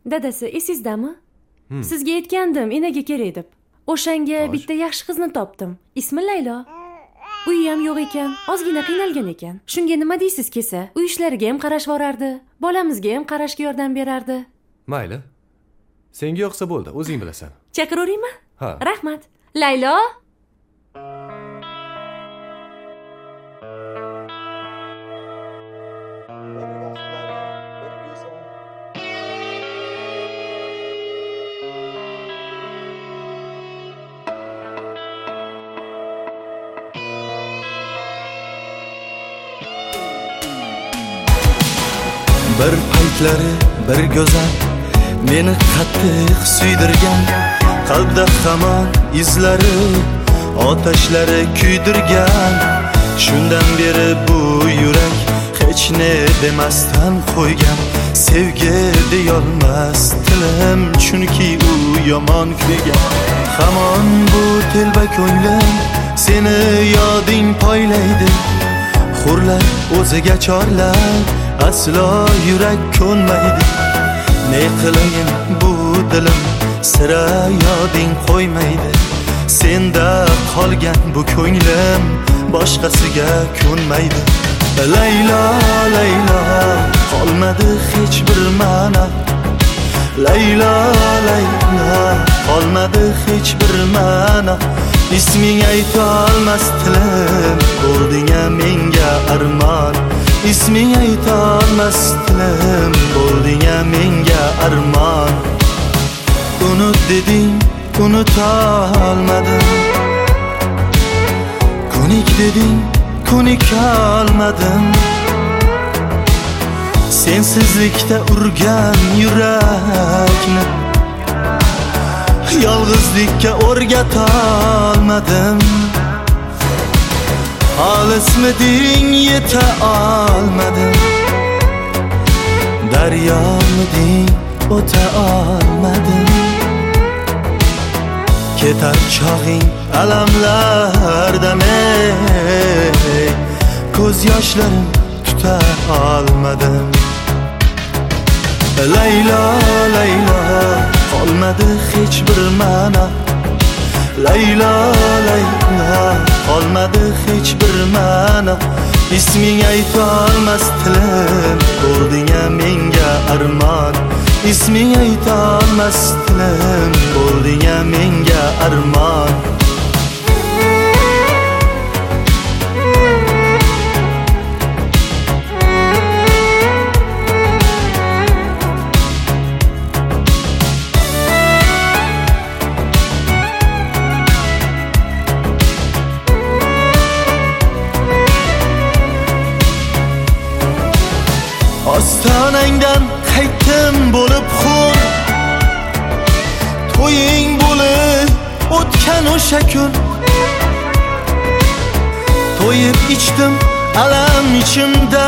Dadasi, esizdami? Sizga aytgandim, enaga kerak deb. O'shanga bitta yaxshi qizni topdim. Ismi Laylo. Uyi ham yo'q ekan, ozgina qiynalgan ekan. Shunga nima deysiz kelsa? Uy ishlariga ham qarashib borardi, bolamizga ham qarashga yordam berardi. Mayli. Senga yoqsa bo'ldi, o'zing bilasan. Chaqiraveraymi? Ha. Rahmat. Laylo. Bir paytlari bir go'zal meni qattiq suydirgan, qalbda hamon izlari otashlari kuydirgan. Shundan beri bu yurak hech ne demasdan qo'ygan, sevgi deyolmas tilim, chunki u yomon kuygan. Hamon bu telba ko'nglim seni yoding poylaydi, hurlar o'ziga chorlar, aslo yurak ko'nmaydi. Ne qilayin bu dilim sira yoding qo'ymaydi. Senda qolgan bu ko'nglim boshqasiga ko'nmaydi. Laylo, Laylo, qolmadi hech bir ma'no. Laylo, Laylo, qolmadi hech bir ma'no. Isming aytolmas tilim, bo'lding-a menga armon. Isming aytolmas tilim, bo'lding-a menga armon. Unut deding, unutolmadim. Ko'nik deding, ko'nikolmadim. Sensizlikda urgan yurakni yolg'izlikka o'rgatolmadim. Olismiding, yeta olmadim. Daryomiding, o'ta olmadim. Ketar chog'ing alamlarda men ko'z yoshlarim tuta olmadim. Laylo, Laylo, qolmadi hech bir ma'no. Laylo, Laylo, qolmadi hech bir ma'no. Isming aytolmas tilim, bo'lding-a menga armon. Isming aytolmas tilim, bo'lding-a menga armon. Ostonangdan qaytdim bo'lib xun, to'ying bo'lib o'tgan o'sha kun. To'yib ichdim alam ichimda,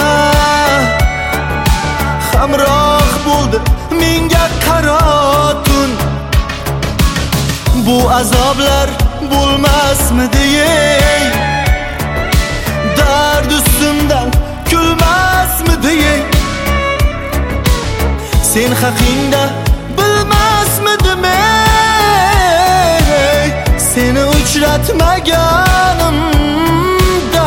hamroh bo'ldi menga qaro tun. Bu azoblar bo'lmasmidi ey, dard ustimdan kulmasmidi ey. Sen haqingda bilmasmidim ey, seni uchratmaganimda.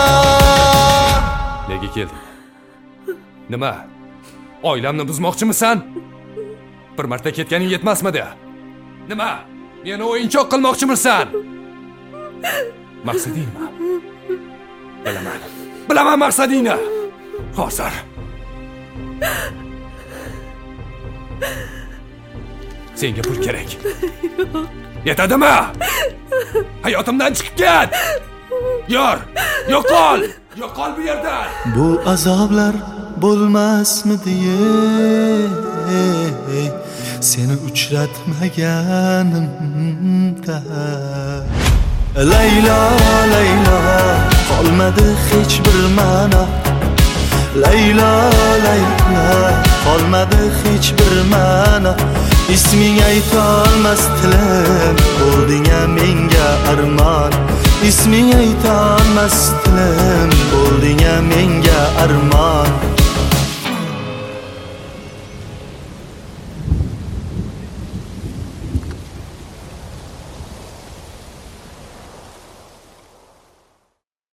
Nega kelding? Nima? Oilamni buzmoqchimisan? Bir marta ketganing yetmasmidi? Nima? Meni o'yinchoq qilmoqchimisan? Maqsading nima? Bilaman maqsadingni. Hozir senga pul kerak. Yetadimi? Hayotimdan chiqib ket. Yo'qol bu yerdan. Bu azoblar bo'lmasmidi ey, seni uchratmaganimda. Laylo, Laylo, qolmadi hech bir ma'no. Laylo, Laylo, qolmadi hech bir ma'no. Isming aytolmas tilim, bo'lding-a menga armon. Isming aytolmas tilim, bo'lding-a menga armon.